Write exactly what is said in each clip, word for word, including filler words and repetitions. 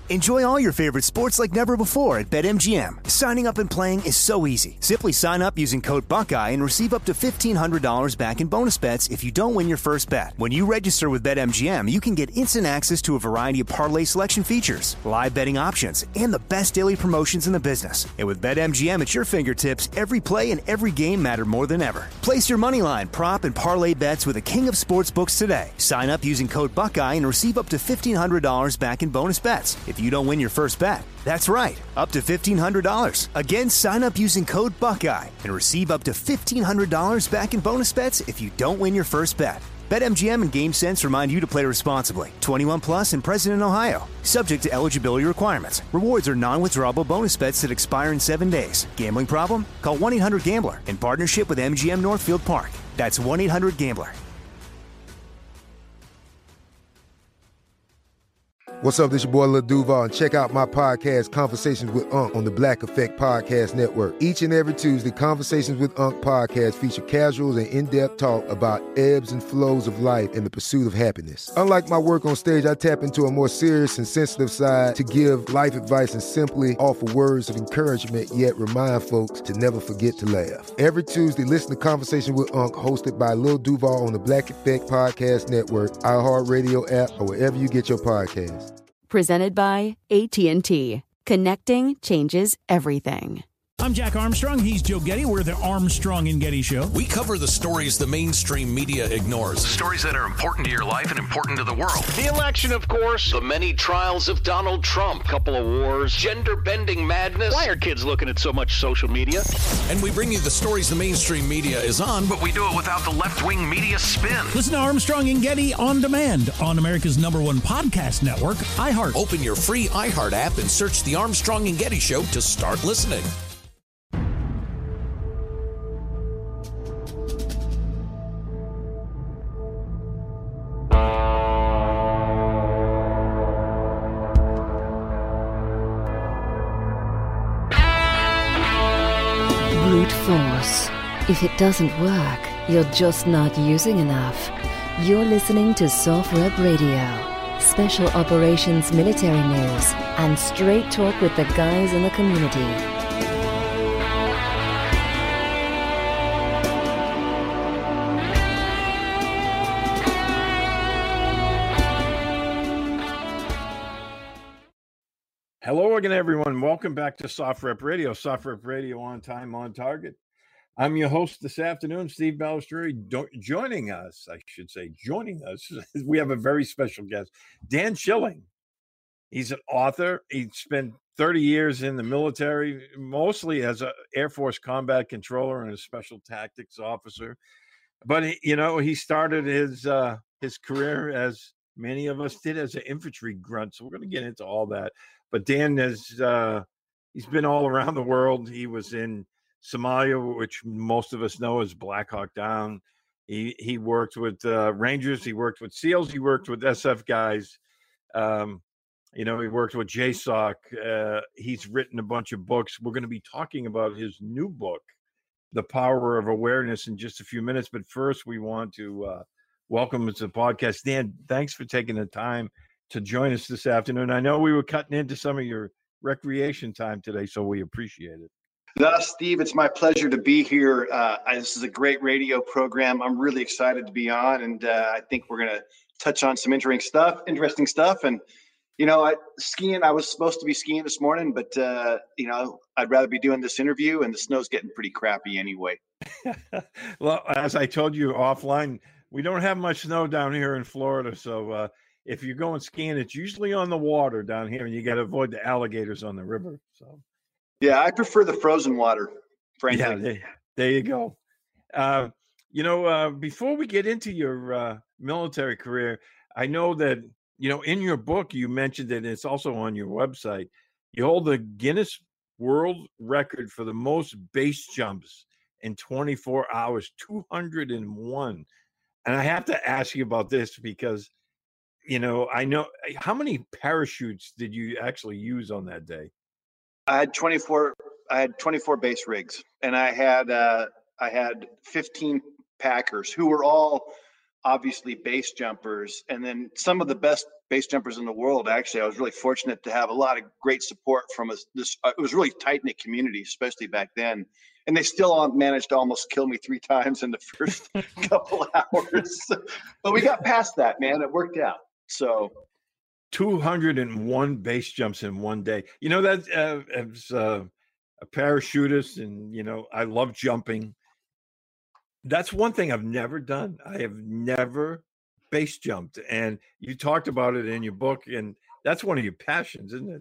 Enjoy all your favorite sports like never before at BetMGM. Signing up and playing is so easy. Simply sign up using code Buckeye and receive up to fifteen hundred dollars back in bonus bets if you don't win your first bet. When you register with BetMGM, you can get instant access to a variety of parlay selection features, live betting options, and the best daily promotions in the business. And with BetMGM at your fingertips, every play and every game matter more than ever. Place your moneyline, prop, and parlay bets with the king of sportsbooks today. Sign up using code Buckeye and receive up to fifteen hundred dollars back in bonus bets if you don't win your first bet. That's right, up to fifteen hundred dollars. Again, sign up using code Buckeye and receive up to fifteen hundred dollars back in bonus bets if you don't win your first bet. BetMGM and GameSense remind you to play responsibly. twenty-one plus and present in Ohio. Subject to eligibility requirements. Rewards are non-withdrawable bonus bets that expire in seven days. Gambling problem? Call one eight hundred gambler in partnership with M G M Northfield Park. That's one eight hundred gambler. What's up, this your boy Lil Duval, and check out my podcast, Conversations with Unc, on the Black Effect Podcast Network. Each and every Tuesday, Conversations with Unc podcast feature casuals and in-depth talk about ebbs and flows of life and the pursuit of happiness. Unlike my work on stage, I tap into a more serious and sensitive side to give life advice and simply offer words of encouragement, yet remind folks to never forget to laugh. Every Tuesday, listen to Conversation with Unc, hosted by Lil Duval on the Black Effect Podcast Network, iHeartRadio app, or wherever you get your podcasts. Presented by A T and T. Connecting changes everything. I'm Jack Armstrong. He's Joe Getty. We're the Armstrong and Getty Show. We cover the stories the mainstream media ignores. The stories that are important to your life and important to the world. The election, of course. The many trials of Donald Trump. Couple of wars. Gender-bending madness. Why are kids looking at so much social media? And we bring you the stories the mainstream media is on, but we do it without the left-wing media spin. Listen to Armstrong and Getty on demand on America's number one podcast network, iHeart. Open your free iHeart app and search The Armstrong and Getty Show to start listening. Force. If it doesn't work, you're just not using enough. You're listening to Soft Rep Radio, special operations military news, and straight talk with the guys in the community. Hello again, everyone. Welcome back to Soft Rep Radio. Soft Rep Radio, on time, on target. I'm your host this afternoon, Steve Balestrieri. Do- joining us, I should say, joining us, we have a very special guest, Dan Schilling. He's an author. He spent thirty years in the military, mostly as an Air Force combat controller and a special tactics officer. But, he, you know, he started his uh, his career, as many of us did, as an infantry grunt. So we're going to get into all that. But Dan has uh, he's been all around the world. He was in Somalia, which most of us know as Black Hawk Down. He he worked with uh, Rangers. He worked with SEALs. He worked with S F guys. Um, you know, he worked with J SOC. Uh, he's written a bunch of books. We're going to be talking about his new book, The Power of Awareness, in just a few minutes. But first, we want to uh, welcome to the podcast. Dan, thanks for taking the time to join us this afternoon. I know we were cutting into some of your recreation time today, so we appreciate it. No, Steve, it's my pleasure to be here. Uh, I, this is a great radio program. I'm really excited to be on, and uh, I think we're going to touch on some interesting stuff, interesting stuff. And, you know, I, skiing, I was supposed to be skiing this morning, but, uh, you know, I'd rather be doing this interview, and the snow's getting pretty crappy anyway. Well, as I told you offline, we don't have much snow down here in Florida, so uh, if you're going skiing, it's usually on the water down here, and you got to avoid the alligators on the river. So, yeah, I prefer the frozen water, frankly. Yeah, there, there you go. Uh, you know, uh, before we get into your uh, military career, I know that, you know, in your book, you mentioned that it's also on your website. You hold the Guinness World Record for the most base jumps in twenty-four hours, two hundred one. And I have to ask you about this because, you know, I know, how many parachutes did you actually use on that day? I had twenty-four. I had twenty-four base rigs, and I had uh, I had fifteen packers who were all obviously base jumpers, and then some of the best base jumpers in the world. Actually, I was really fortunate to have a lot of great support from us. This uh, it was really tight knit community, especially back then. And they still managed to almost kill me three times in the first couple hours, but we got past that, man. It worked out. So, two hundred one base jumps in one day. You know that uh, as uh, a parachutist, and you know I love jumping. That's one thing I've never done. I have never base jumped, and you talked about it in your book, and that's one of your passions, isn't it?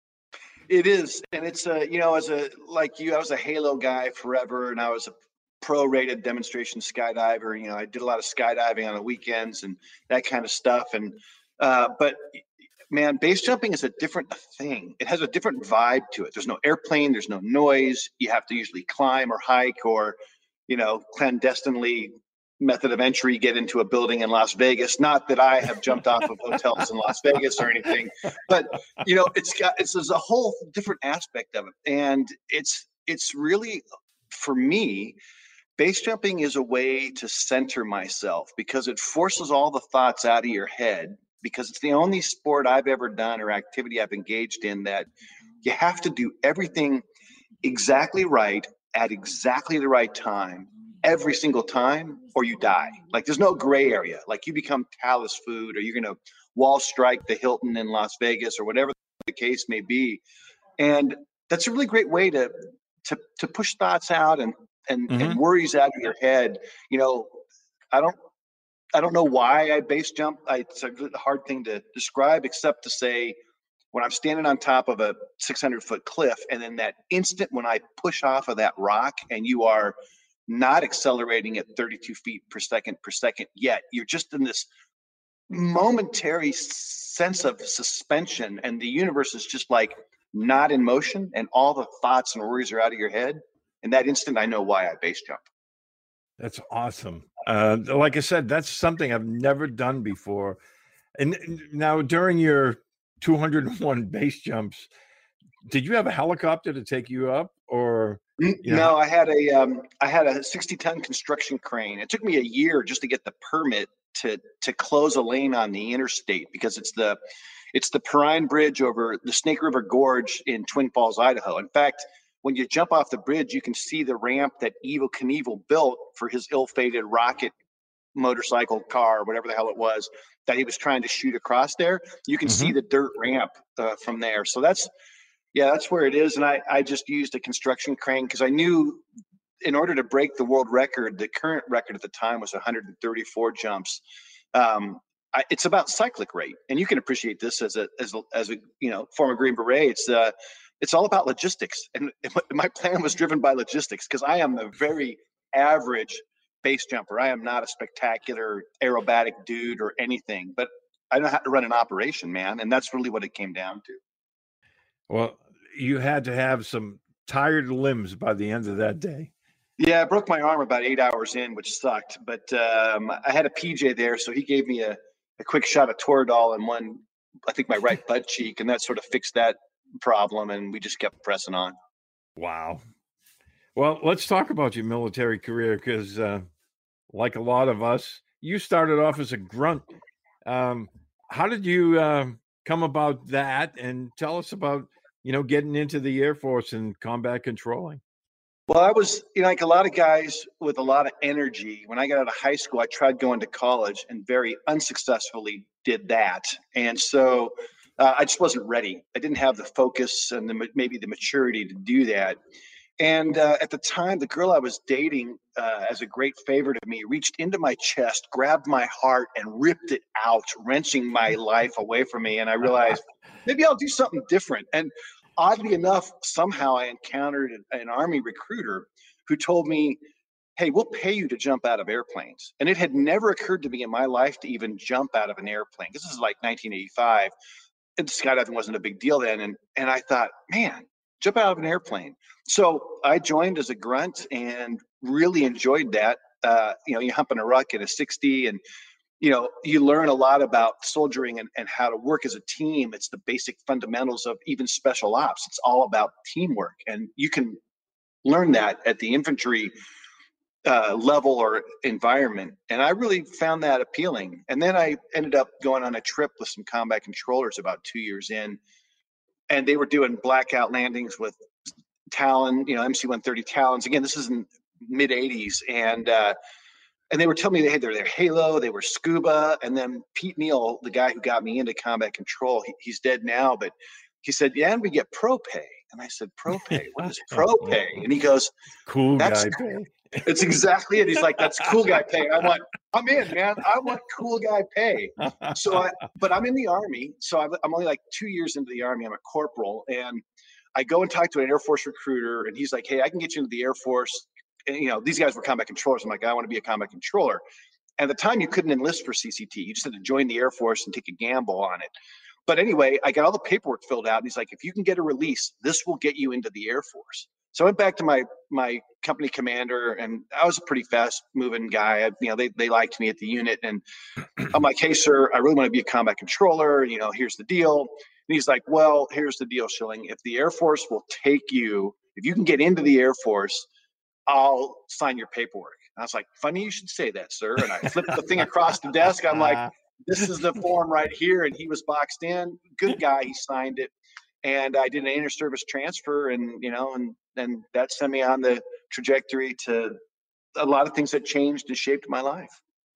It is, and it's a you know as a like you, I was a Halo guy forever, and I was a pro-rated demonstration skydiver. You know, I did a lot of skydiving on the weekends and that kind of stuff. And uh, but man, base jumping is a different thing. It has a different vibe to it. There's no airplane, there's no noise. You have to usually climb or hike or you know clandestinely method of entry get into a building in Las Vegas. Not that I have jumped off of hotels in Las Vegas or anything, but you know, it's got it's there's a whole different aspect of it. And it's it's really, for me, base jumping is a way to center myself because it forces all the thoughts out of your head, because it's the only sport I've ever done or activity I've engaged in that you have to do everything exactly right at exactly the right time every single time, or you die. Like there's no gray area. Like you become Talus food, or you're going to wall strike the Hilton in Las Vegas, or whatever the case may be. And that's a really great way to to to push thoughts out and and, mm-hmm. and worries out of your head. You know, I don't I don't know why I base jump. I, it's a hard thing to describe, except to say when I'm standing on top of a six hundred foot cliff, and then that instant when I push off of that rock, and you are not accelerating at thirty-two feet per second per second yet. You're just in this momentary sense of suspension, and the universe is just like not in motion, and all the thoughts and worries are out of your head. In that instant, I know why I base jump. That's awesome. Uh, like I said, that's something I've never done before. And now during your two hundred one base jumps, did you have a helicopter to take you up, or? You know? No, I had a um, I had a sixty ton construction crane. It took me a year just to get the permit to to close a lane on the interstate, because it's the it's the Perrine Bridge over the Snake River Gorge in Twin Falls, Idaho. In fact, when you jump off the bridge, you can see the ramp that Evel Knievel built for his ill-fated rocket motorcycle car, whatever the hell it was, that he was trying to shoot across there. You can mm-hmm. see the dirt ramp uh, from there. So that's Yeah, that's where it is. And I, I just used a construction crane because I knew in order to break the world record, the current record at the time was one hundred thirty-four jumps. Um, I, it's about cyclic rate, and you can appreciate this as a as a, as a you know former Green Beret. It's uh, it's all about logistics, and my plan was driven by logistics because I am a very average base jumper. I am not a spectacular aerobatic dude or anything, but I know how to run an operation, man, and that's really what it came down to. Well, you had to have some tired limbs by the end of that day. Yeah, I broke my arm about eight hours in, which sucked. But um, I had a P J there, so he gave me a, a quick shot of Toradol in one, I think my right butt cheek, and that sort of fixed that problem, and we just kept pressing on. Wow. Well, let's talk about your military career, because uh, like a lot of us, you started off as a grunt. Um, how did you uh, come about that? And tell us about, you know, getting into the Air Force and combat controlling. Well, I was, you know, like a lot of guys with a lot of energy. When I got out of high school, I tried going to college and very unsuccessfully did that. And so uh, I just wasn't ready. I didn't have the focus and the, maybe the maturity to do that. And uh, at the time, the girl I was dating, uh, as a great favor to me, reached into my chest, grabbed my heart, and ripped it out, wrenching my life away from me. And I realized maybe I'll do something different. And oddly enough, somehow I encountered an Army recruiter who told me, hey, we'll pay you to jump out of airplanes. And it had never occurred to me in my life to even jump out of an airplane. This is like nineteen eighty-five. And skydiving wasn't a big deal then. And, and I thought, man, jump out of an airplane. So I joined as a grunt and really enjoyed that. Uh, you know, you're humping a ruck at a sixty, and you know, you learn a lot about soldiering and, and how to work as a team. It's the basic fundamentals of even special ops. It's all about teamwork. And you can learn that at the infantry uh, level or environment. And I really found that appealing. And then I ended up going on a trip with some combat controllers about two years in, and they were doing blackout landings with Talon, you know, M C one thirty Talons. Again, this is in mid eighties. And, uh, and they were telling me they had their, their Halo, they were scuba. And then Pete Neal, the guy who got me into combat control, he, he's dead now, but he said, yeah, and we get pro pay. And I said, pro pay? What is pro pay? And he goes, cool that's, guy pay. It's exactly it. He's like, that's cool guy pay. I want, I'm in, man. I want cool guy pay. So, I, but I'm in the Army. So I'm, I'm only like two years into the Army. I'm a corporal. And I go and talk to an Air Force recruiter. And he's like, hey, I can get you into the Air Force. And, you know, these guys were combat controllers. I'm like, I want to be a combat controller. At the time, you couldn't enlist for C C T. You just had to join the Air Force and take a gamble on it. But anyway, I got all the paperwork filled out, and he's like, if you can get a release, this will get you into the Air Force. So I went back to my my company commander, and I was a pretty fast moving guy. I, you know, they they liked me at the unit, and I'm like, hey, sir, I really want to be a combat controller. You know, here's the deal. And he's like, well, here's the deal, Schilling. If the Air Force will take you, if you can get into the Air Force, I'll sign your paperwork. And I was like, funny you should say that, sir. And I flipped the thing across the desk. I'm like, this is the form right here. And he was boxed in. Good guy. He signed it. And I did an inter-service transfer, and, you know, and then that sent me on the trajectory to a lot of things that changed and shaped my life.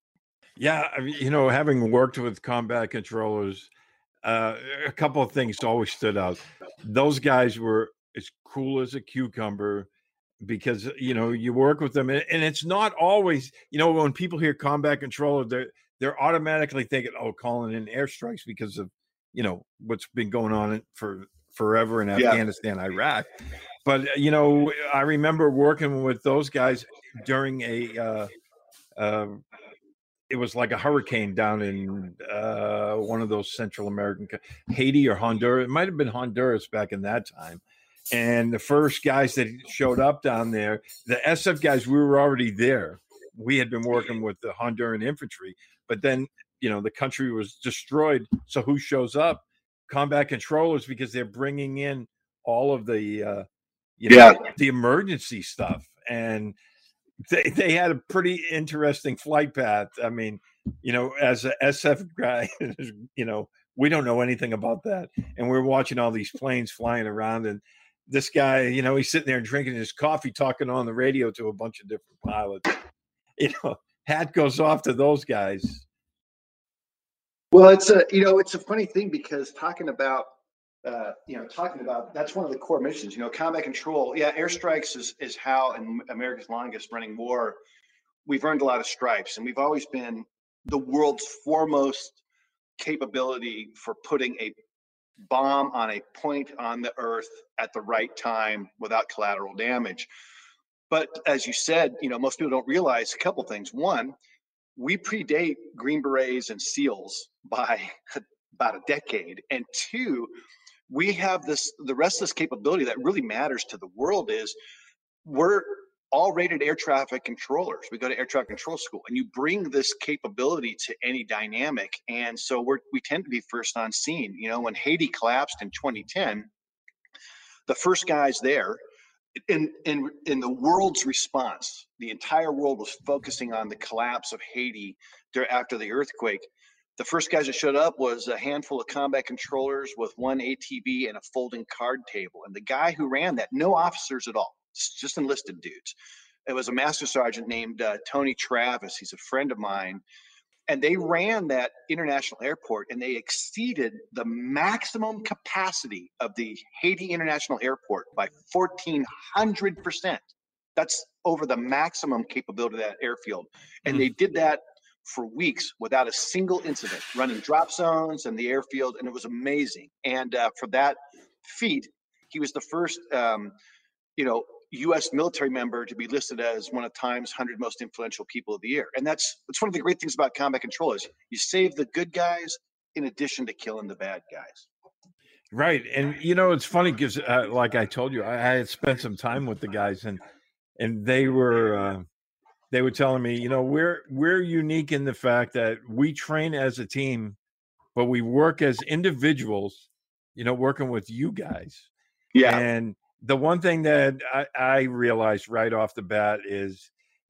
Yeah. I mean, you know, having worked with combat controllers, uh, a couple of things always stood out. Those guys were as cool as a cucumber, because, you know, you work with them, and it's not always, you know, when people hear combat controller, they're, they're automatically thinking, oh, calling in airstrikes because of, you know, what's been going on for forever in yeah. Afghanistan, Iraq. But, you know, I remember working with those guys during a, uh, uh, it was like a hurricane down in uh, one of those Central American, Haiti or Honduras. It might have been Honduras back in that time. And the first guys that showed up down there, the S F guys, we were already there. We had been working with the Honduran infantry, but then, you know, the country was destroyed. So who shows up? Combat controllers, because they're bringing in all of the, uh, you know, yeah. the emergency stuff. And they, they had a pretty interesting flight path. I mean, you know, as a S F guy, you know, we don't know anything about that. And we're watching all these planes flying around, and this guy, you know, he's sitting there drinking his coffee, talking on the radio to a bunch of different pilots. You know, hat goes off to those guys. Well, it's a, you know, it's a funny thing, because talking about, uh, you know, talking about, that's one of the core missions, you know, combat control. Yeah. Airstrikes is, is how, in America's longest running war, we've earned a lot of stripes, and we've always been the world's foremost capability for putting a bomb on a point on the earth at the right time without collateral damage. But as you said, you know, most people don't realize a couple things. One, we predate Green Berets and SEALs by about a decade. And two, we have this, the rest of this capability that really matters to the world is we're all rated air traffic controllers. We go to air traffic control school, and you bring this capability to any dynamic. And so we're, we tend to be first on scene. You know, when Haiti collapsed in twenty ten, the first guys there, in, in, in the world's response, the entire world was focusing on the collapse of Haiti after the earthquake. The first guys that showed up was a handful of combat controllers with one A T V and a folding card table. And the guy who ran that, no officers at all, just enlisted dudes. It was a master sergeant named uh, Tony Travis. He's a friend of mine. And they ran that international airport, and they exceeded the maximum capacity of the Haiti International Airport by fourteen hundred percent. That's over the maximum capability of that airfield. And they did that for weeks without a single incident, running drop zones and the airfield. And it was amazing. And uh, for that feat, he was the first, um, you know, U S military member to be listed as one of Time's one hundred most influential people of the year. And that's, that's one of the great things about combat control is you save the good guys in addition to killing the bad guys. Right. And, you know, it's funny because, uh, like I told you, I, I had spent some time with the guys, and and they were uh, they were telling me, you know, we're we're unique in the fact that we train as a team, but we work as individuals, you know, working with you guys. Yeah. And the one thing that I, I realized right off the bat is,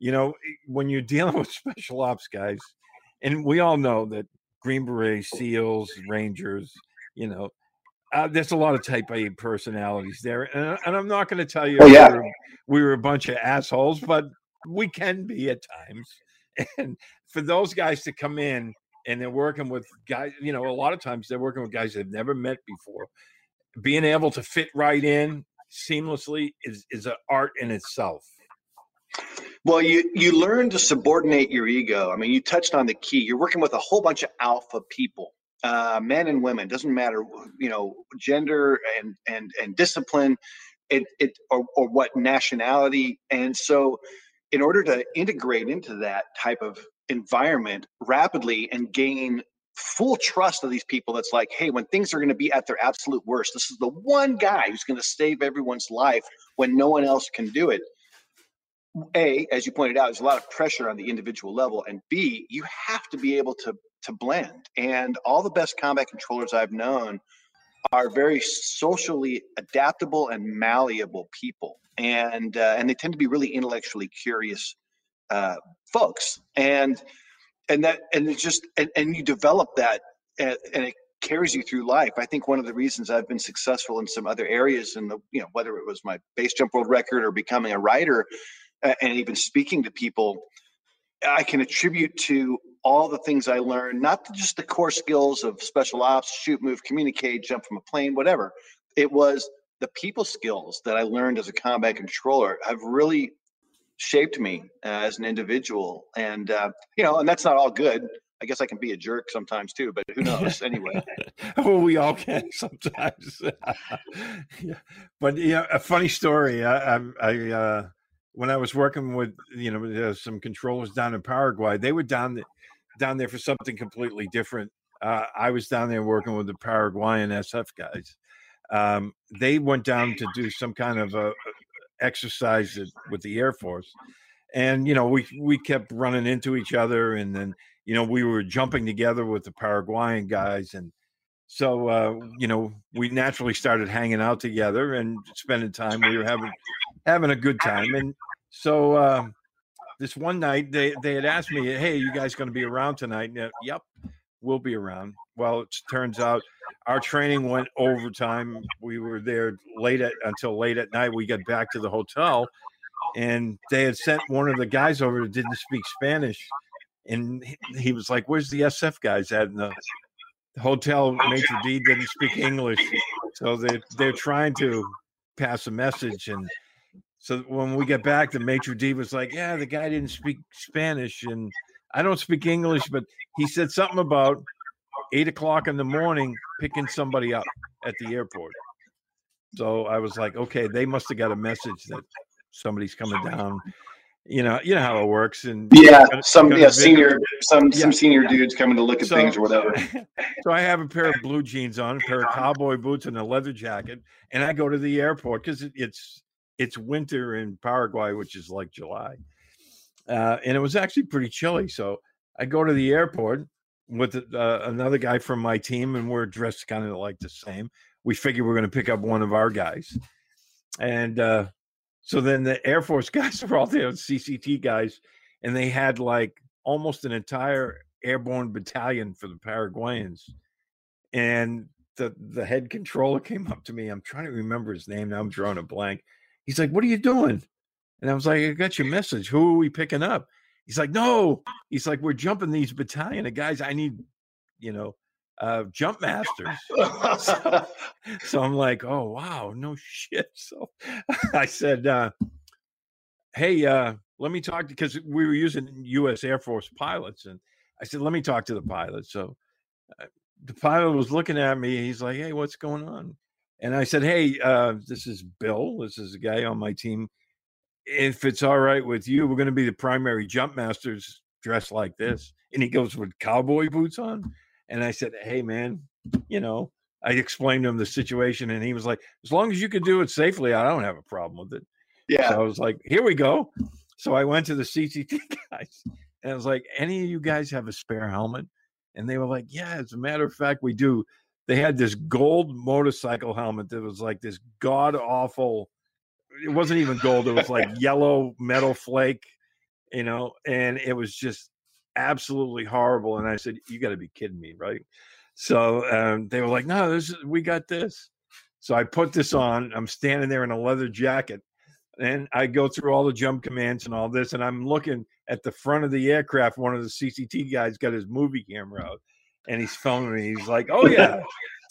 you know, when you're dealing with special ops guys, and we all know that Green Berets, SEALs, Rangers, you know, uh, there's a lot of type A personalities there. And, and I'm not going to tell you oh, yeah. we, were, we were a bunch of assholes, but we can be at times. And for those guys to come in and they're working with guys, you know, a lot of times they're working with guys they've never met before. Being able to fit right in seamlessly is, is an art in itself. Well, you, you learn to subordinate your ego. I mean, you touched on the key. You're working with a whole bunch of alpha people, uh, men and women, doesn't matter, you know, gender and, and, and discipline, it, it, or, or what nationality. And so in order to integrate into that type of environment rapidly and gain full trust of these people, that's like, hey, when things are going to be at their absolute worst, this is the one guy who's going to save everyone's life when no one else can do it. A, as you pointed out, there's a lot of pressure on the individual level, and B, you have to be able to to blend. And all the best combat controllers I've known are very socially adaptable and malleable people, and uh, and they tend to be really intellectually curious uh, folks. And and that and it's just and, and you develop that, and, and it carries you through life. I think one of the reasons I've been successful in some other areas, in the you know whether it was my base jump world record or becoming a writer, and even speaking to people, I can attribute to all the things I learned, not just the core skills of special ops, shoot, move, communicate, jump from a plane, whatever. It was the people skills that I learned as a combat controller have really shaped me uh, as an individual. And, uh, you know, and that's not all good. I guess I can be a jerk sometimes too, but who knows anyway. Well, we all can sometimes. Yeah. But, yeah, a funny story. I, I, I uh, when I was working with, you know, uh, some controllers down in Paraguay, they were down there, down there for something completely different. Uh, I was down there working with the Paraguayan S F guys. Um, they went down to do some kind of a exercise with the Air Force. And, you know, we, we kept running into each other, and then, you know, we were jumping together with the Paraguayan guys. And so, uh, you know, we naturally started hanging out together and spending time. We were having, having a good time. And so, uh, this one night they, they had asked me, hey, you guys going to be around tonight? And, yep, we'll be around. Well, it turns out our training went overtime. We were there late at, until late at night. We got back to the hotel, and they had sent one of the guys over that didn't speak Spanish. And he, he was like, where's the S F guys at? And the, the hotel maitre d' didn't speak English. So they, they're trying to pass a message. And so when we get back, the maitre d' was like, yeah, the guy didn't speak Spanish, and I don't speak English, but he said something about eight o'clock in the morning picking somebody up at the airport. So I was like, okay, they must have got a message that somebody's coming down. You know, you know how it works. And yeah, gonna, some gonna yeah, senior some yeah. some senior dudes coming to look at so, things or whatever. So I have a pair of blue jeans on, a pair of cowboy boots, and a leather jacket, and I go to the airport because it, it's it's winter in Paraguay, which is like July, uh, and it was actually pretty chilly. So I go to the airport with uh, another guy from my team, and we're dressed kind of like the same. We figured we're going to pick up one of our guys, and uh, so then the Air Force guys were all there, C C T guys, and they had like almost an entire airborne battalion for the Paraguayans. And the the head controller came up to me. I'm trying to remember his name now. I'm drawing a blank. He's like, what are you doing? And I was like, I got your message. Who are we picking up? He's like, no. He's like, we're jumping these battalion of guys. I need, you know, uh, jump masters. so, so I'm like, oh, wow, no shit. So I said, uh, hey, uh, let me talk to, because we were using U S Air Force pilots. And I said, let me talk to the pilot. So uh, the pilot was looking at me. He's like, hey, what's going on? And I said, hey, uh, this is Bill. This is a guy on my team. If it's all right with you, we're going to be the primary jump masters dressed like this. And he goes, with cowboy boots on? And I said, hey, man, you know, I explained to him the situation, and he was like, as long as you can do it safely, I don't have a problem with it. Yeah. So I was like, here we go. So I went to the C C T guys, and I was like, any of you guys have a spare helmet? And they were like, yeah, as a matter of fact, we do. They had this gold motorcycle helmet that was like this god awful. It wasn't even gold. It was like yellow metal flake. you know, and it was just absolutely horrible. And I said, you got to be kidding me, right? So um, they were like, no, this is, we got this. So I put this on. I'm standing there in a leather jacket, and I go through all the jump commands and all this, and I'm looking at the front of the aircraft. One of the C C T guys got his movie camera out, and he's filming me. He's like, oh, yeah.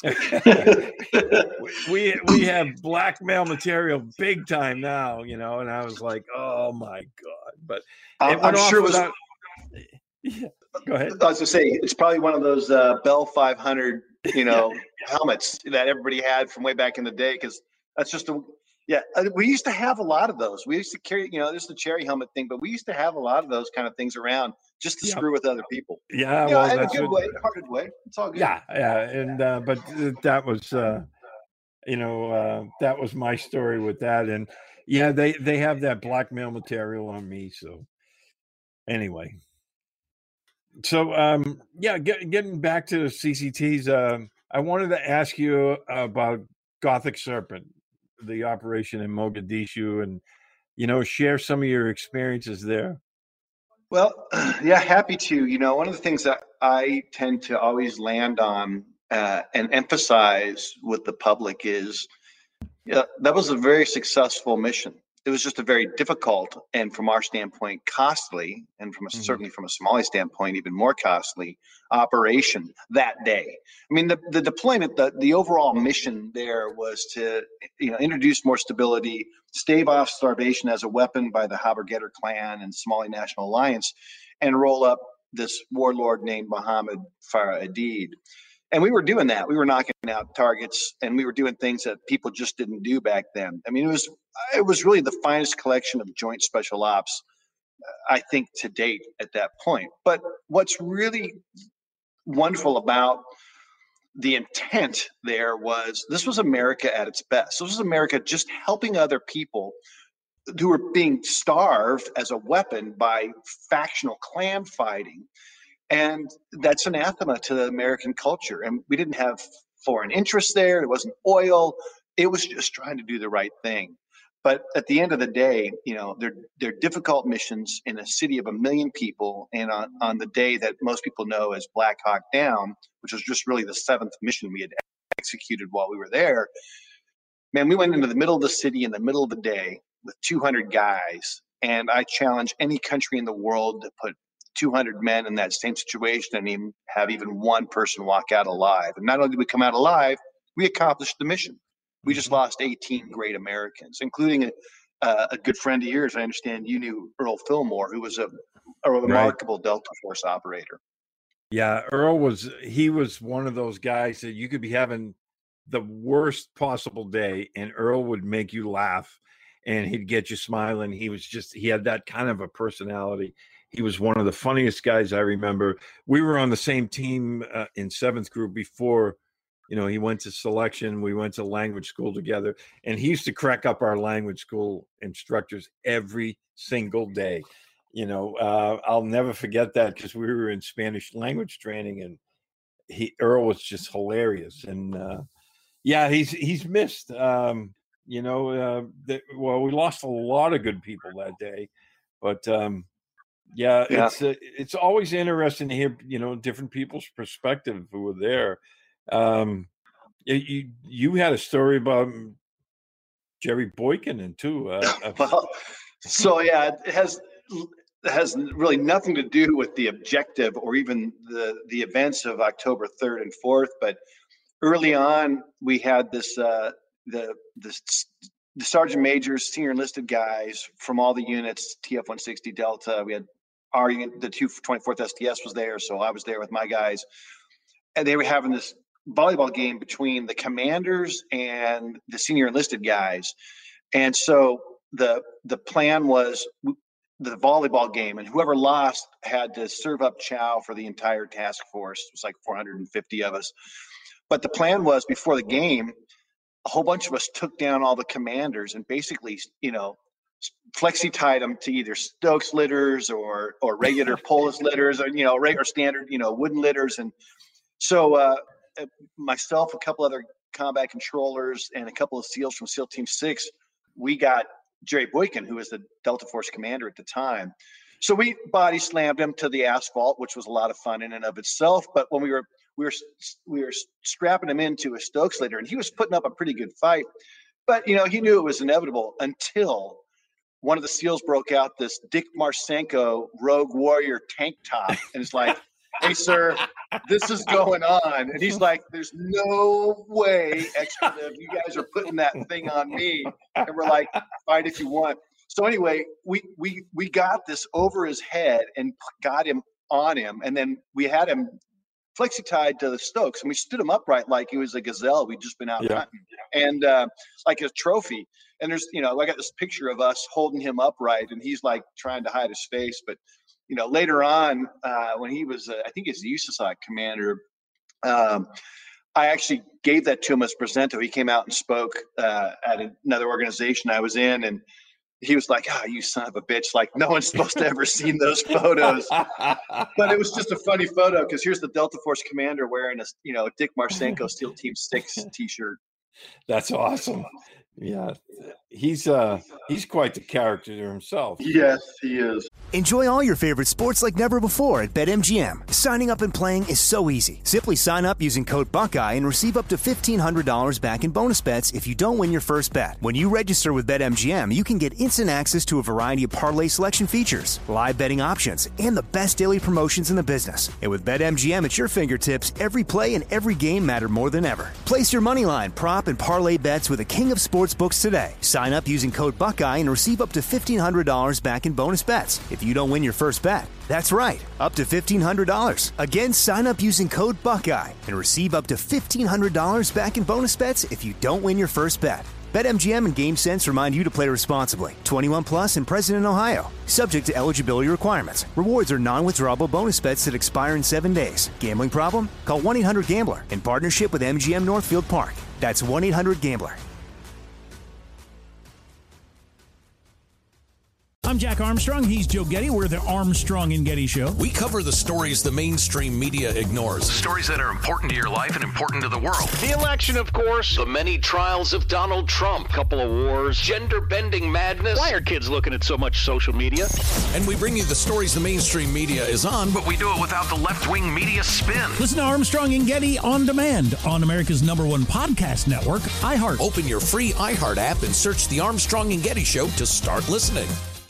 we we have blackmail material big time now, you know, and I was like, oh my God. But I'm, I'm sure it was without... yeah, go ahead. I was gonna say it's probably one of those uh, Bell five hundred, you know, helmets that everybody had from way back in the day, because that's just a yeah. We used to have a lot of those. We used to carry, you know, this is the cherry helmet thing, but we used to have a lot of those kind of things around just to yep. screw with other people. Yeah, you well, know, in a that's good what, way, hearted way. It's all good. Yeah, yeah, and uh, but that was, uh, you know, uh, that was my story with that, and yeah, they they have that blackmail material on me. So anyway, so um, yeah, get, getting back to the C C Ts, uh, I wanted to ask you about Gothic Serpent, the operation in Mogadishu, and you know, share some of your experiences there. Well, yeah, happy to. You know, one of the things that I tend to always land on uh, and emphasize with the public is, yeah, that was a very successful mission. It was just a very difficult and, from our standpoint, costly, and from a, mm-hmm. certainly from a Somali standpoint, even more costly operation that day. I mean, the, the deployment, the, the overall mission there was to, you know, introduce more stability, stave off starvation as a weapon by the Haber-Getter clan and Somali National Alliance, and roll up this warlord named Mohammed Farah Aidid. And we were doing that. We were knocking out targets, and we were doing things that people just didn't do back then. I mean, it was it was really the finest collection of joint special ops, I think, to date at that point. But what's really wonderful about the intent there was this was America at its best. This was America just helping other people who were being starved as a weapon by factional clan fighting. And that's anathema to the American culture. And we didn't have foreign interests there. It wasn't oil. It was just trying to do the right thing. But at the end of the day, you know, they're, they're difficult missions in a city of a million people. And on, on the day that most people know as Black Hawk Down, which was just really the seventh mission we had executed while we were there, man, we went into the middle of the city in the middle of the day with two hundred guys. And I challenge any country in the world to put two hundred men in that same situation and even have even one person walk out alive. And not only did we come out alive, we accomplished the mission. We just lost eighteen great Americans, including a, uh, a good friend of yours. I understand you knew Earl Fillmore, who was a, a remarkable right. Delta Force operator. Yeah, Earl was, he was one of those guys that you could be having the worst possible day, and Earl would make you laugh, and he'd get you smiling. He was just, he had that kind of a personality. He was one of the funniest guys I remember. We were on the same team uh, in seventh group before, you know, he went to selection. We went to language school together, and he used to crack up our language school instructors every single day. You know, uh, I'll never forget that because we were in Spanish language training, and he Earl was just hilarious. And uh, yeah, he's he's missed. Um, you know, uh, the, well, we lost a lot of good people that day, but. Um, Yeah, yeah, it's uh, it's always interesting to hear, you know, different people's perspective who were there. Um, you you had a story about Jerry Boykin too. Uh, well, so yeah, it has it has really nothing to do with the objective or even the the events of October third and fourth. But early on, we had this uh, the this. the sergeant majors, senior enlisted guys from all the units, T F one sixty Delta. We had our the two twenty-fourth S T S was there, so I was there with my guys, and they were having this volleyball game between the commanders and the senior enlisted guys. And so the the plan was the volleyball game, and whoever lost had to serve up chow for the entire task force. It was like four hundred fifty of us. But the plan was before the game, a whole bunch of us took down all the commanders and basically, you know, flexi tied them to either Stokes litters or or regular Polis litters, or, you know, regular standard, you know, wooden litters. And so uh, myself, a couple other combat controllers, and a couple of SEALs from SEAL Team Six, we got Jerry Boykin, who was the Delta Force commander at the time. So we body slammed him to the asphalt, which was a lot of fun in and of itself. But when we were we were we were strapping him into a Stokes litter, and he was putting up a pretty good fight. But you know, he knew it was inevitable until one of the SEALs broke out this Dick Marcinko Rogue Warrior tank top, and it's like, "Hey, sir, this is going on." And he's like, "There's no way, expletive, you guys are putting that thing on me." And we're like, "Fight if you want." So anyway, we we we got this over his head and got him on him, and then we had him flexi tied to the Stokes, and we stood him upright like he was a gazelle we'd just been out yeah. hunting, and uh, like a trophy. And there's, you know, I got this picture of us holding him upright, and he's like trying to hide his face. But, you know, later on, uh, when he was, uh, I think he's the U S A S O C commander, um, I actually gave that to him as presento. He came out and spoke uh, at another organization I was in, and he was like, "Oh, you son of a bitch. Like, no one's supposed to ever seen those photos." But it was just a funny photo because here's the Delta Force commander wearing a, you know, Dick Marcinko SEAL Team six t-shirt. That's awesome. Yeah, he's uh he's quite the character himself. Yes, he is. Enjoy all your favorite sports like never before at BetMGM. Signing up and playing is so easy. Simply sign up using code Buckeye and receive up to fifteen hundred dollars back in bonus bets if you don't win your first bet. When you register with BetMGM, you can get instant access to a variety of parlay selection features, live betting options, and the best daily promotions in the business. And with BetMGM at your fingertips, every play and every game matter more than ever. Place your moneyline, prop, and parlay bets with the king of sports books today. Sign up using code Buckeye and receive up to fifteen hundred dollars back in bonus bets if you don't win your first bet. That's right, up to fifteen hundred dollars. Again, sign up using code Buckeye and receive up to fifteen hundred dollars back in bonus bets if you don't win your first bet. BetMGM and GameSense remind you to play responsibly. twenty-one plus and present in Ohio. Subject to eligibility requirements. Rewards are non-withdrawable bonus bets that expire in seven days. Gambling problem? Call one eight hundred gambler in partnership with M G M Northfield Park. That's one eight hundred gambler. I'm Jack Armstrong. He's Joe Getty. We're the Armstrong and Getty Show. We cover the stories the mainstream media ignores. Stories that are important to your life and important to the world. The election, of course. The many trials of Donald Trump. Couple of wars. Gender-bending madness. Why are kids looking at so much social media? And we bring you the stories the mainstream media is on, but we do it without the left-wing media spin. Listen to Armstrong and Getty on demand on America's number one podcast network, iHeart. Open your free iHeart app and search the Armstrong and Getty Show to start listening.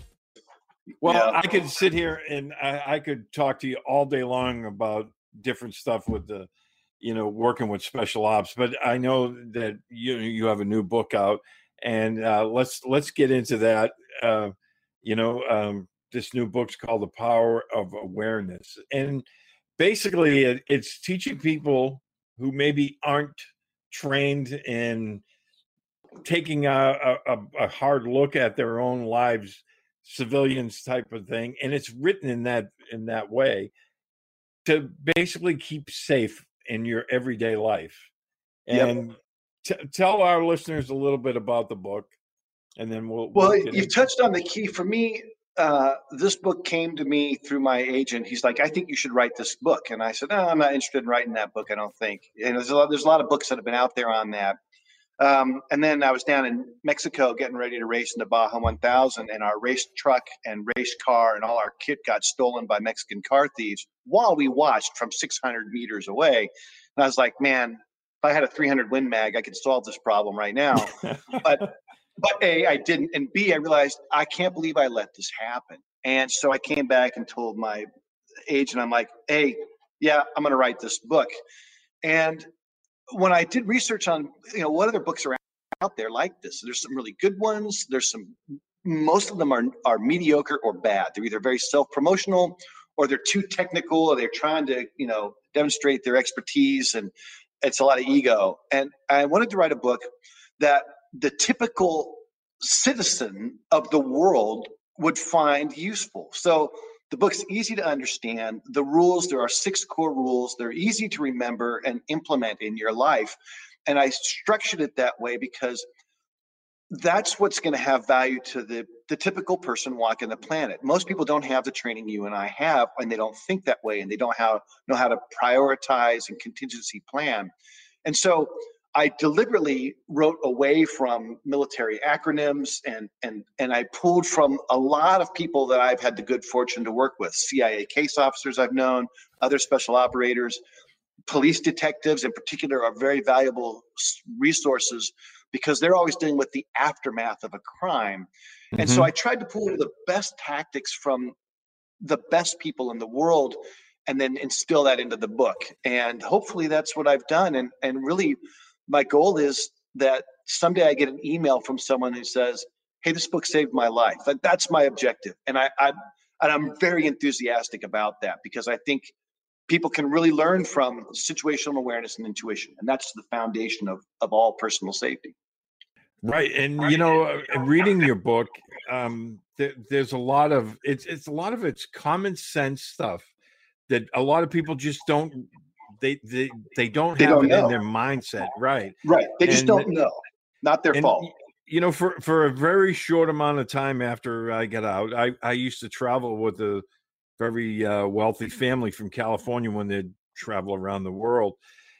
Well, Yeah. I could sit here and I, I could talk to you all day long about different stuff with the, you know, working with special ops. But I know that you you have a new book out, and uh, let's let's get into that. Uh, you know, um, this new book's called The Power of Awareness, and basically it, it's teaching people who maybe aren't trained in taking a, a, a hard look at their own lives, civilians type of thing, and it's written in that in that way to basically keep safe in your everyday life. And yep. t- tell our listeners a little bit about the book, and then we'll. Well, we'll you've touched on the key for me. Uh, this book came to me through my agent. He's like, "I think you should write this book," and I said, "No, I'm not interested in writing that book. I don't think." And there's a lot, there's a lot of books that have been out there on that. Um, and then I was down in Mexico getting ready to race in the Baja one thousand, and our race truck and race car and all our kit got stolen by Mexican car thieves while we watched from six hundred meters away. And I was like, man, if I had a three hundred Win Mag, I could solve this problem right now. but, but A, I didn't. And B, I realized I can't believe I let this happen. And so I came back and told my agent, I'm like, hey, yeah, I'm going to write this book. And when I did research on, you know, what other books are out there like this, there's some really good ones. There's some, most of them are, are mediocre or bad. They're either very self-promotional or they're too technical, or they're trying to, you know, demonstrate their expertise, and it's a lot of ego. And I wanted to write a book that the typical citizen of the world would find useful. So the book's easy to understand. The rules, there are six core rules. They're easy to remember and implement in your life. And I structured it that way because that's what's going to have value to the, the typical person walking the planet. Most people don't have the training you and I have, and they don't think that way, and they don't have, know how to prioritize and contingency plan. And so I deliberately wrote away from military acronyms, and and and I pulled from a lot of people that I've had the good fortune to work with, C I A case officers I've known, other special operators, police detectives in particular are very valuable resources because they're always dealing with the aftermath of a crime. Mm-hmm. And so I tried to pull the best tactics from the best people in the world and then instill that into the book. And hopefully that's what I've done. And and really, my goal is that someday I get an email from someone who says, hey, this book saved my life. That's my objective. And, I, I, and I'm very enthusiastic about that because I think people can really learn from situational awareness and intuition. And that's the foundation of, of all personal safety. Right. And, you know, reading your book, um, th- there's a lot of, it's, it's a lot of it's common sense stuff that a lot of people just don't, They they they don't they have don't it know. in their mindset, right? Right. They just and, don't know. Not their and, fault. You know, for, for a very short amount of time after I got out, I, I used to travel with a very uh, wealthy family from California when they'd travel around the world.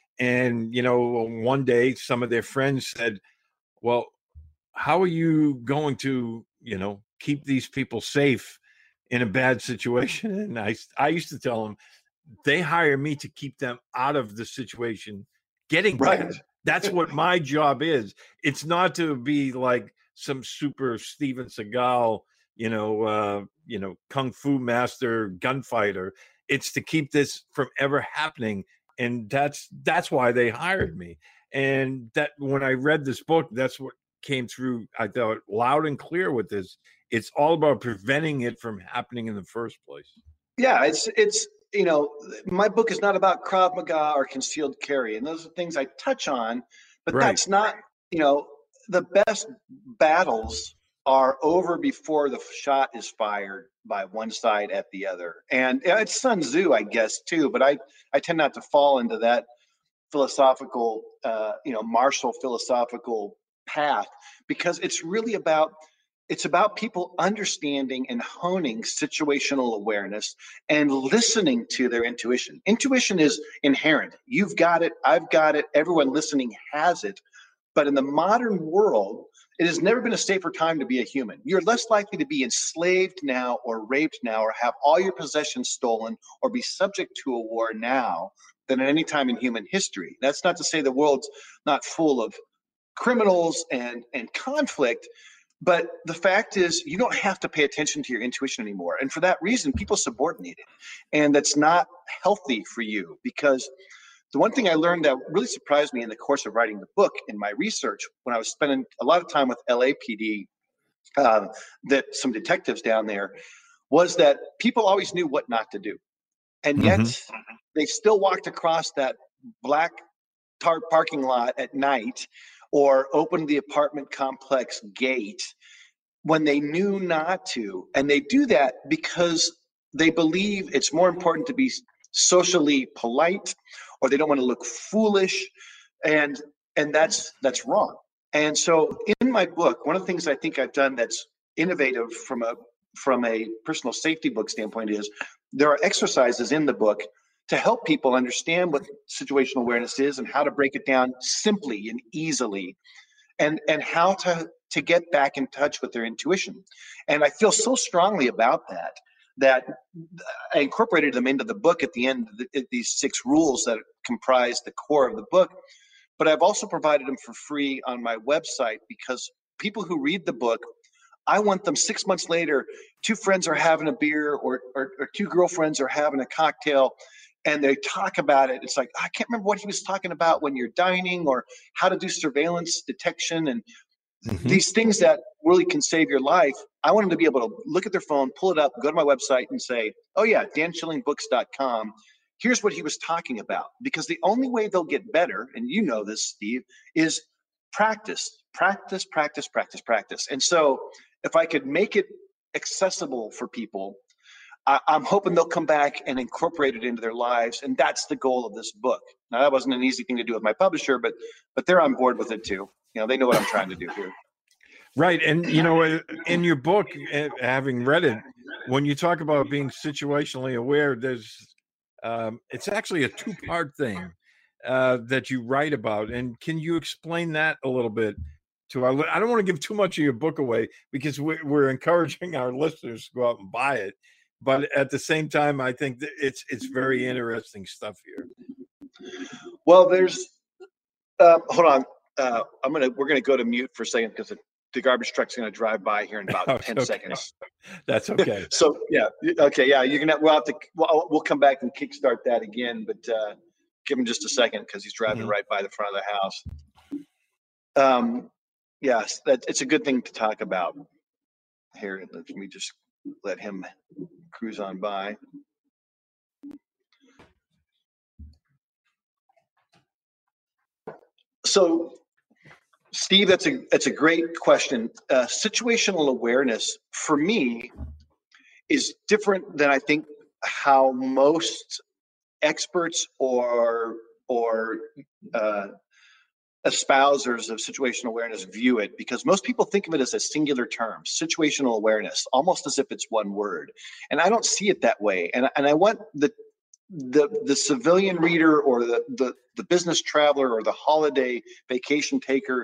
And, you know, one day some of their friends said, well, how are you going to, you know, keep these people safe in a bad situation? And I, I used to tell them, they hire me to keep them out of the situation getting right. bad. That's what my job is. It's not to be like some super Steven Seagal, you know, uh, you know, kung fu master gunfighter. It's to keep this from ever happening. And that's that's why they hired me. And that when I read this book, that's what came through. I thought loud and clear with this. It's all about preventing it from happening in the first place. Yeah, it's it's. You know, my book is not about Krav Maga or concealed carry. And those are things I touch on, but right. that's not, you know, the best battles are over before the shot is fired by one side at the other. And it's Sun Tzu, I guess, too, but I, I tend not to fall into that philosophical, uh, you know, martial philosophical path because it's really about It's about people understanding and honing situational awareness and listening to their intuition. Intuition is inherent. You've got it. I've got it. Everyone listening has it. But in the modern world, it has never been a safer time to be a human. You're less likely to be enslaved now or raped now or have all your possessions stolen or be subject to a war now than at any time in human history. That's not to say the world's not full of criminals and, and conflict. But the fact is, you don't have to pay attention to your intuition anymore. And for that reason, people subordinate it. And that's not healthy for you because the one thing I learned that really surprised me in the course of writing the book in my research, when I was spending a lot of time with L A P D, uh, that some detectives down there, was that people always knew what not to do. And yet mm-hmm. they still walked across that black tar parking lot at night or opened the apartment complex gate when they knew not to. And they do that because they believe it's more important to be socially polite or they don't want to look foolish. And and that's that's wrong. And so in my book, one of the things I think I've done that's innovative from a from a personal safety book standpoint is there are exercises in the book to help people understand what situational awareness is and how to break it down simply and easily and, and how to, to get back in touch with their intuition. And I feel so strongly about that, that I incorporated them into the book at the end of the, these six rules that comprise the core of the book. But I've also provided them for free on my website because people who read the book, I want them six months later, two friends are having a beer or, or, or two girlfriends are having a cocktail and they talk about it. It's like, I can't remember what he was talking about when you're dining or how to do surveillance detection and mm-hmm. these things that really can save your life. I want them to be able to look at their phone, pull it up, go to my website and say, oh yeah, dan schilling books dot com. Here's what he was talking about. Because the only way they'll get better, and you know this, Steve, is practice, practice, practice, practice, practice. And so if I could make it accessible for people, I, I'm hoping they'll come back and incorporate it into their lives. And that's the goal of this book. Now, that wasn't an easy thing to do with my publisher, but but they're on board with it too. You know, they know what I'm trying to do here. Right. And, you know, in your book, having read it, when you talk about being situationally aware, there's um, it's actually a two-part thing. uh, that you write about. And can you explain that a little bit to our, I don't want to give too much of your book away because we're, we're encouraging our listeners to go out and buy it. But at the same time, I think that it's, it's very interesting stuff here. Well, there's, uh, hold on. Uh, I'm going to, we're going to go to mute for a second because the, the garbage truck's going to drive by here in about oh, ten okay. seconds. That's okay. So yeah. Okay. Yeah. You're going to, we'll have to, we'll, we'll come back and kickstart that again, but, uh, give him just a second because he's driving mm-hmm. right by the front of the house. Um, yes, that it's a good thing to talk about here. Let me just let him cruise on by. So, Steve, that's a that's a great question. Uh, situational awareness for me is different than I think how most experts or or uh, espousers of situational awareness view it, because most people think of it as a singular term, situational awareness, almost as if it's one word. And I don't see it that way. And and I want the the the civilian reader or the the the business traveler or the holiday vacation taker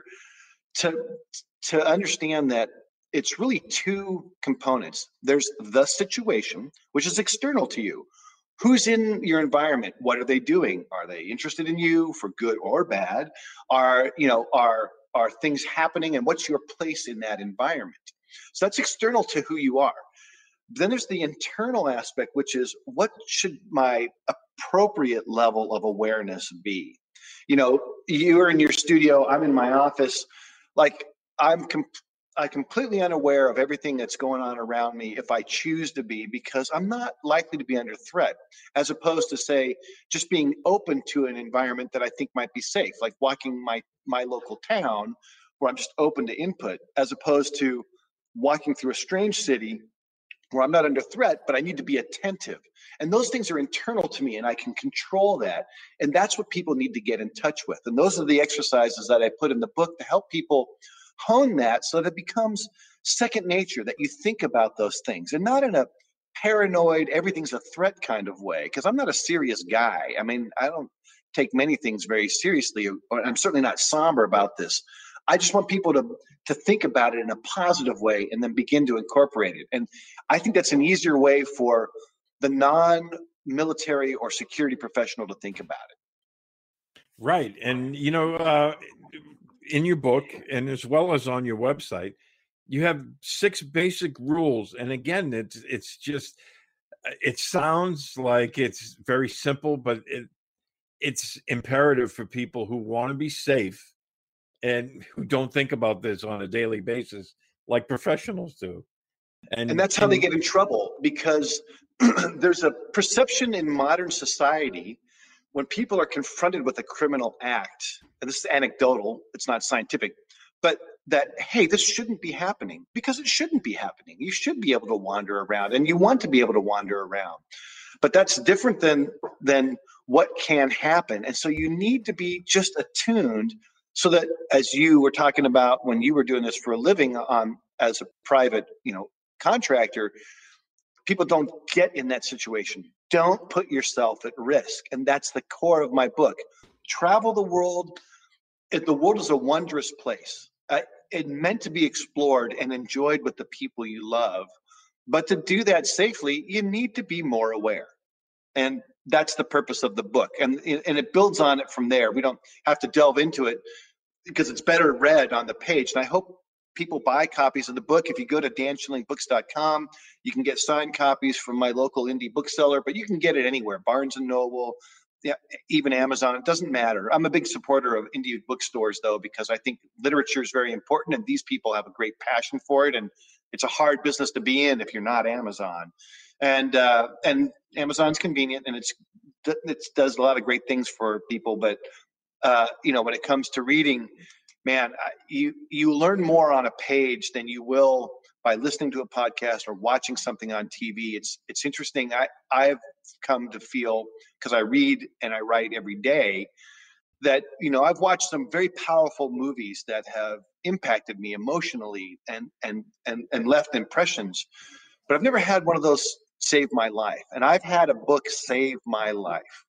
to to understand that it's really two components. There's the situation, which is external to you. Who's in your environment? What are they doing? Are they interested in you for good or bad? Are, you know, are, are things happening, and what's your place in that environment? So that's external to who you are. Then there's the internal aspect, which is what should my appropriate level of awareness be? You know, you're in your studio, I'm in my office, like I'm com- I'm completely unaware of everything that's going on around me if I choose to be, because I'm not likely to be under threat, as opposed to, say, just being open to an environment that I think might be safe, like walking my, my local town where I'm just open to input, as opposed to walking through a strange city where I'm not under threat, but I need to be attentive. And those things are internal to me, and I can control that. And that's what people need to get in touch with. And those are the exercises that I put in the book to help people hone that so that it becomes second nature, that you think about those things and not in a paranoid, everything's a threat kind of way. Because I'm not a serious guy. I mean, I don't take many things very seriously. I'm certainly not somber about this. I just want people to, to think about it in a positive way and then begin to incorporate it. And I think that's an easier way for the non-military or security professional to think about it. Right. And, you know, uh, in your book, and as well as on your website, you have six basic rules. And again, it's it's just, it sounds like it's very simple, but it it's imperative for people who want to be safe and who don't think about this on a daily basis like professionals do. And, and that's how and, they get in trouble, because there's a perception in modern society when people are confronted with a criminal act, and this is anecdotal, it's not scientific, but that, hey, this shouldn't be happening, because it shouldn't be happening. You should be able to wander around, and you want to be able to wander around. But that's different than, than what can happen. And so you need to be just attuned so that, as you were talking about when you were doing this for a living on as a private, you know, contractor, people don't get in that situation. Don't put yourself at risk. And that's the core of my book. Travel the world. It, the world is a wondrous place. Uh, it's meant to be explored and enjoyed with the people you love. But to do that safely, you need to be more aware. And that's the purpose of the book. And, and it builds on it from there. We don't have to delve into it because it's better read on the page. And I hope people buy copies of the book. If you go to dan schilling books dot com, you can get signed copies from my local indie bookseller, but you can get it anywhere, Barnes and Noble, yeah, even Amazon. It doesn't matter. I'm a big supporter of indie bookstores, though, because I think literature is very important, and these people have a great passion for it, and it's a hard business to be in if you're not Amazon. And uh, and Amazon's convenient, and it's it does a lot of great things for people, but uh, you know, when it comes to reading, man, you you learn more on a page than you will by listening to a podcast or watching something on T V. It's it's interesting. I I've come to feel, because I read and I write every day, that, you know, I've watched some very powerful movies that have impacted me emotionally and and and and left impressions, but I've never had one of those save my life. And I've had a book save my life.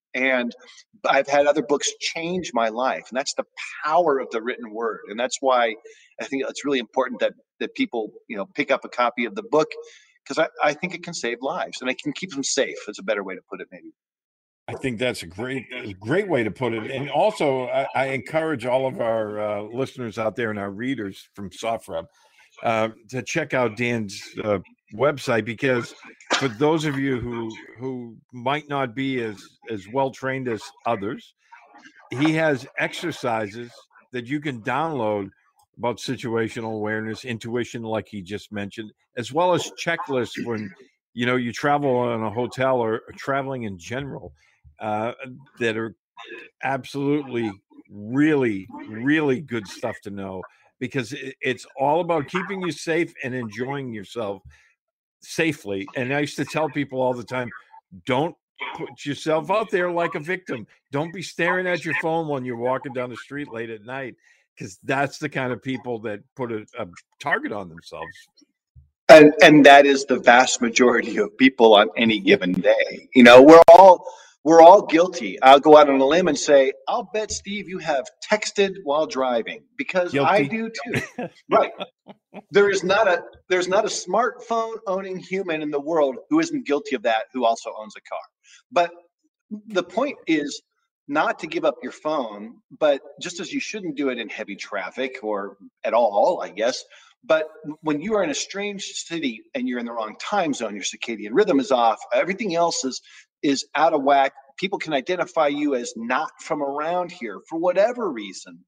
And I've had other books change my life. And that's the power of the written word. And that's why I think it's really important that that people, you know, pick up a copy of the book, because I, I think it can save lives and it can keep them safe, is a better way to put it, maybe. I think that's a great, a great way to put it. And also, I, I encourage all of our uh, listeners out there and our readers from SoftRep uh, to check out Dan's uh, website, because for those of you who who might not be as as well trained as others, he has exercises that you can download about situational awareness, intuition, like he just mentioned, as well as checklists when you know you travel in a hotel or, or traveling in general. Uh, that are absolutely really, really good stuff to know, because it, it's all about keeping you safe and enjoying yourself safely. And I used to tell people all the time, don't put yourself out there like a victim. Don't be staring at your phone when you're walking down the street late at night, because that's the kind of people that put a, a target on themselves. And and that is the vast majority of people on any given day. You know, we're all We're all guilty. I'll go out on a limb and say, I'll bet, Steve, you have texted while driving, because guilty. I do too. Right. There is not a there's not a smartphone owning human in the world who isn't guilty of that, who also owns a car. But the point is not to give up your phone, but just as you shouldn't do it in heavy traffic or at all, I guess. But when you are in a strange city and you're in the wrong time zone, your circadian rhythm is off, everything else is is out of whack. People can identify you as not from around here for whatever reason.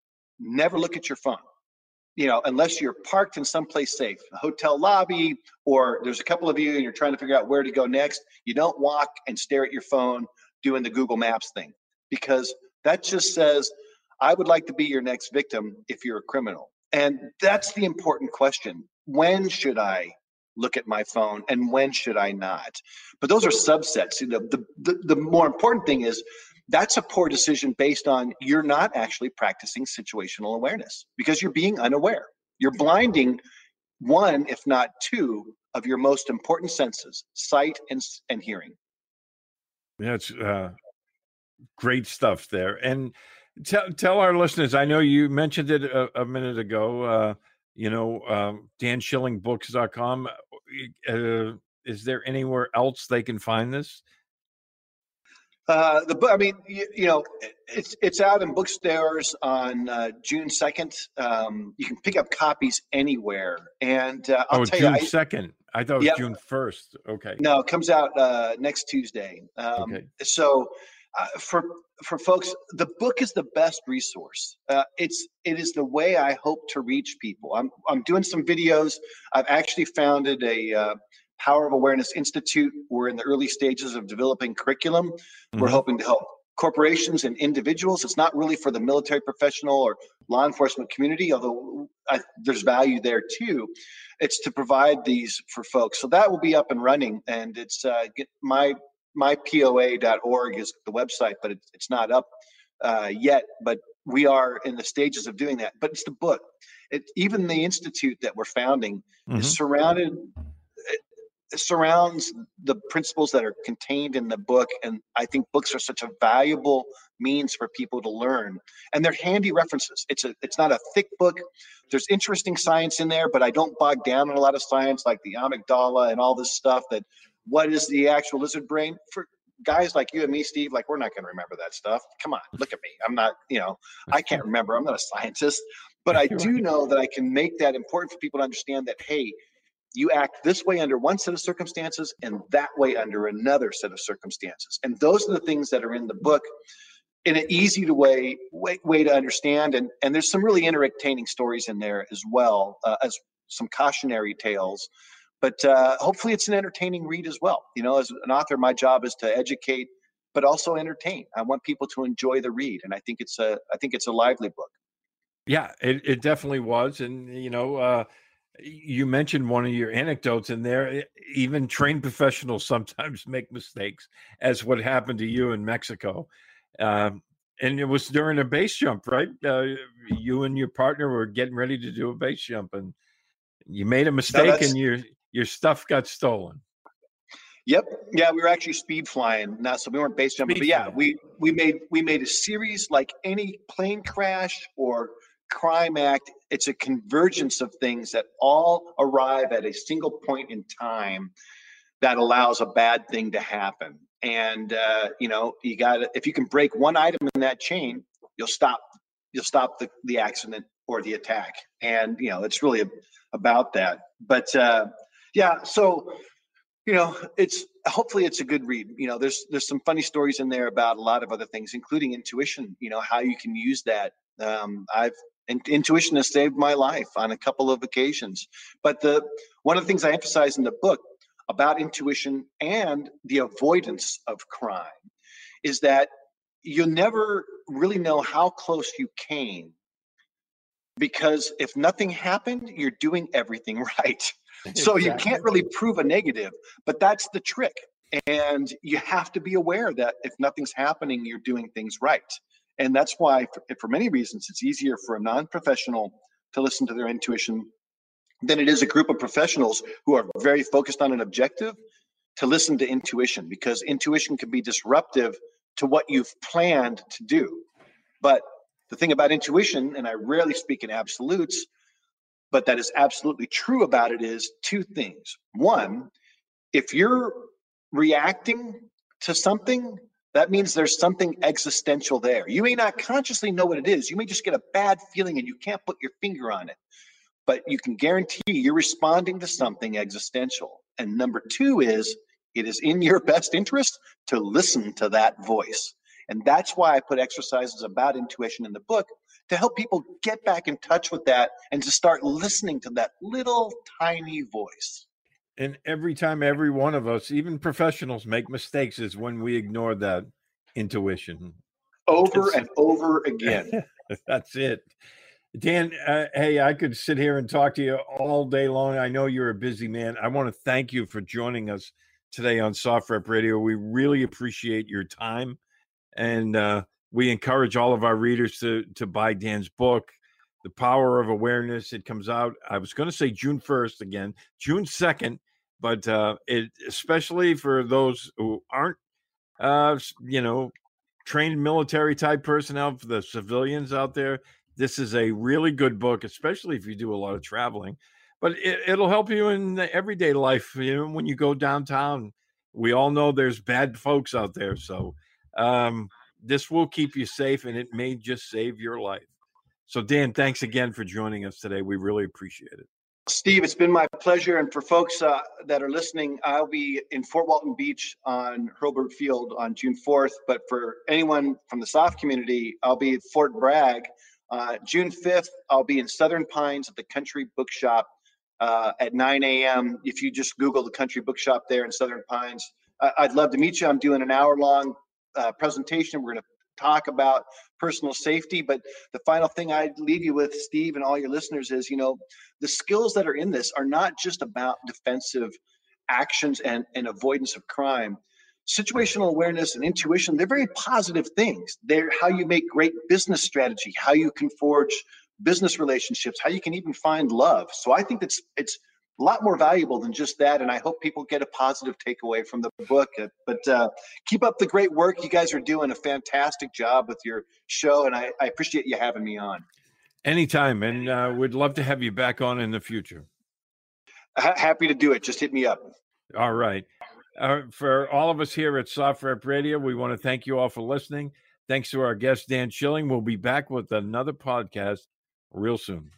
Never look at your phone, you know, unless you're parked in someplace safe, a hotel lobby, or there's a couple of you and you're trying to figure out where to go next. You don't walk and stare at your phone doing the Google Maps thing, because that just says, I would like to be your next victim if you're a criminal. And that's the important question. When should I look at my phone and when should I not? But those are subsets. You know, the, the, the more important thing is that's a poor decision based on you're not actually practicing situational awareness, because you're being unaware. You're blinding one, if not two, of your most important senses, sight and, and hearing. That's uh, great stuff there. And tell, tell our listeners, I know you mentioned it a, a minute ago, uh, you know, um, Dan Schilling Books dot com. Uh, is there anywhere else they can find this? Uh, the book, I mean, you, you know, it's it's out in bookstores on uh, June second. Um, you can pick up copies anywhere. And uh, I'll oh, tell June you, June second. I thought it was yep. June first. Okay. No, it comes out uh, next Tuesday. Um, okay. So uh, for for folks, the book is the best resource. Uh, it's it is the way I hope to reach people. I'm I'm doing some videos. I've actually founded a uh, Power of Awareness Institute. We're in the early stages of developing curriculum. Mm-hmm. We're hoping to help corporations and individuals. It's not really for the military professional or law enforcement community, although I, there's value there too. It's to provide these for folks. So that will be up and running, and it's uh, get my my P O A dot org is the website, but it, it's not up uh, yet. But we are in the stages of doing that. But it's the book. It, even the institute that we're founding mm-hmm. is surrounded. It surrounds the principles that are contained in the book. And I think books are such a valuable means for people to learn. And they're handy references. It's a it's not a thick book. There's interesting science in there, but I don't bog down on a lot of science like the amygdala and all this stuff. That what is the actual lizard brain? For guys like you and me, Steve, like we're not going to remember that stuff. Come on, look at me. I'm not, you know, I can't remember. I'm not a scientist. But I do know that I can make that important for people to understand that, hey, you act this way under one set of circumstances and that way under another set of circumstances. And those are the things that are in the book in an easy to way, way, way to understand. And, and there's some really entertaining stories in there as well, uh, as some cautionary tales. But uh, hopefully it's an entertaining read as well. You know, as an author, my job is to educate, but also entertain. I want people to enjoy the read. And I think it's a, I think it's a lively book. Yeah, it, it definitely was. And, you know, uh, you mentioned one of your anecdotes in there. Even trained professionals sometimes make mistakes, as what happened to you in Mexico. Um, and it was during a base jump, right? Uh, you and your partner were getting ready to do a base jump, and you made a mistake, no, and your your stuff got stolen. Yep. Yeah, we were actually speed flying. Now, so we weren't base jumping, Speed but yeah, flying. we we made we made a series like any plane crash or crime act. It's a convergence of things that all arrive at a single point in time that allows a bad thing to happen. And uh, you know, you got to, if you can break one item in that chain, you'll stop you'll stop the the accident or the attack. And you know, it's really about that. But uh, yeah, so. You know, it's hopefully it's a good read. You know, there's there's some funny stories in there about a lot of other things, including intuition. You know, how you can use that. Um, I've in, intuition has saved my life on a couple of occasions. But the one of the things I emphasize in the book about intuition and the avoidance of crime is that you'll never really know how close you came, because if nothing happened, you're doing everything right. So you can't really prove a negative, but that's the trick. And you have to be aware that if nothing's happening, you're doing things right. And that's why, for, for many reasons, it's easier for a non-professional to listen to their intuition than it is a group of professionals who are very focused on an objective to listen to intuition, because intuition can be disruptive to what you've planned to do. But the thing about intuition, and I rarely speak in absolutes, but that is absolutely true about it, is two things. One, if you're reacting to something, that means there's something existential there. You may not consciously know what it is. You may just get a bad feeling and you can't put your finger on it. But you can guarantee you're responding to something existential. And number two is, it is in your best interest to listen to that voice. And that's why I put exercises about intuition in the book, to help people get back in touch with that and to start listening to that little tiny voice. And every time every one of us, even professionals, make mistakes is when we ignore that intuition. Over It's- and over again. That's it. Dan, uh, hey, I could sit here and talk to you all day long. I know you're a busy man. I want to thank you for joining us today on Soft Rep Radio. We really appreciate your time. And uh, we encourage all of our readers to to buy Dan's book, The Power of Awareness. It comes out, I was going to say June first again, June second, but uh, it especially for those who aren't, uh, you know, trained military type personnel, for the civilians out there. This is a really good book, especially if you do a lot of traveling. But it, it'll help you in the everyday life. You know, when you go downtown, we all know there's bad folks out there. So um, this will keep you safe, and it may just save your life. So, Dan, thanks again for joining us today. We really appreciate it. Steve, it's been my pleasure. And for folks uh, that are listening, I'll be in Fort Walton Beach on Hurlburt Field on June fourth. But for anyone from the Soft community, I'll be at Fort Bragg. Uh, June fifth, I'll be in Southern Pines at the Country Bookshop uh, at nine a.m. If you just Google the Country Bookshop there in Southern Pines, I- I'd love to meet you. I'm doing an hour-long uh, presentation. We're going to talk about personal safety. But the final thing I'd leave you with, Steve, and all your listeners is, you know, the skills that are in this are not just about defensive actions and, and avoidance of crime. Situational awareness and intuition, they're very positive things. They're how you make great business strategy, how you can forge business relationships, how you can even find love. So I think it's it's a lot more valuable than just that. And I hope people get a positive takeaway from the book. But uh, keep up the great work. You guys are doing a fantastic job with your show, and I, I appreciate you having me on. Anytime, and uh, we'd love to have you back on in the future. H- happy to do it. Just hit me up. All right. Uh, for all of us here at Soft Rep Radio, we want to thank you all for listening. Thanks to our guest, Dan Schilling. We'll be back with another podcast real soon.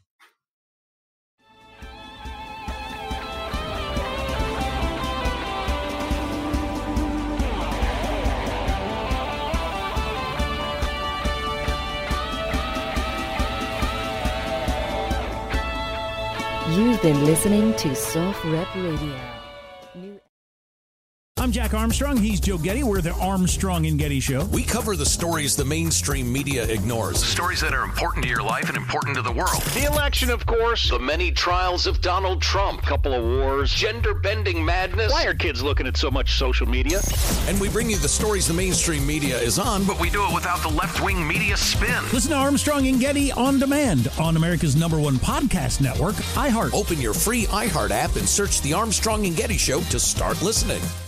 You've been listening to Soft Rep Radio. New- I'm Jack Armstrong. He's Joe Getty. We're the Armstrong and Getty Show. We cover the stories the mainstream media ignores. Stories that are important to your life and important to the world. The election, of course. The many trials of Donald Trump. Couple of wars. Gender-bending madness. Why are kids looking at so much social media? And we bring you the stories the mainstream media is on, but we do it without the left-wing media spin. Listen to Armstrong and Getty on demand on America's number one podcast network, iHeart. Open your free iHeart app and search the Armstrong and Getty Show to start listening.